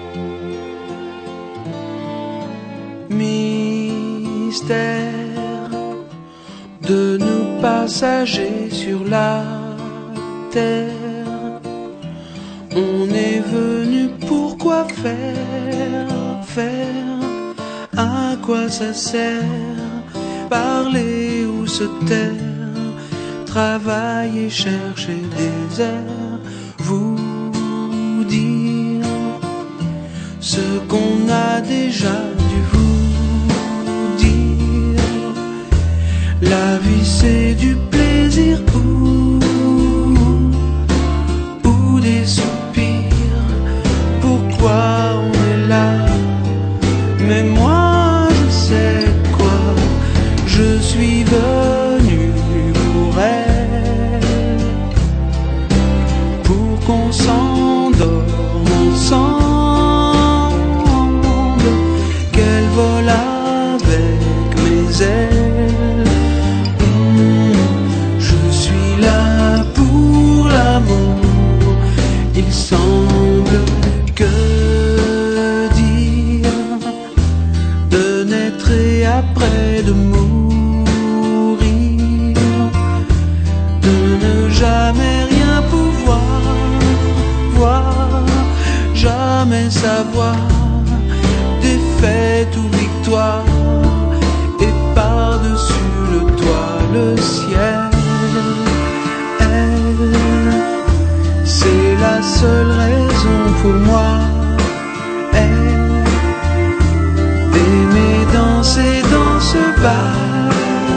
Mystère de nous passagers sur la terre. On est venu pour quoi faire, à quoi ça sert, parler ou se taire, travailler, chercher des airs, vous dire ce qu'on a déjà dû vous dire. La vie c'est du plaisir ou des soupirs. Pourquoi on est là? Mais moi je sais quoi, je suis venu pour elle, pour qu'on s'endorme ensemble, qu'elle vole avec mes ailes. Je suis là pour l'amour, il semble que de naître et après de mourir, de ne jamais rien pouvoir voir, jamais savoir, défaite ou victoire, et par-dessus le toit le ciel. Elle, c'est la seule raison pour moi. Danser dans ce bar,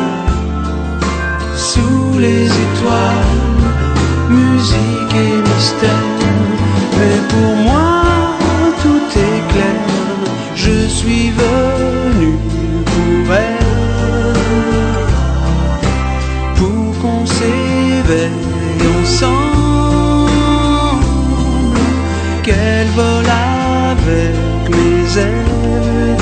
sous les étoiles, musique et mystère. Mais pour moi tout est clair, je suis venu pour elle, pour qu'on s'éveille ensemble, qu'elle vole avec mes ailes.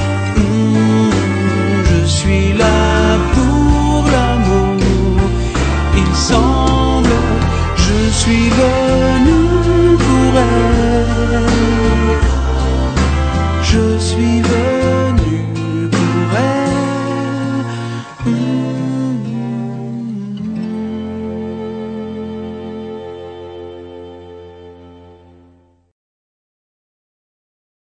Je suis là pour l'amour, il semble, je suis venu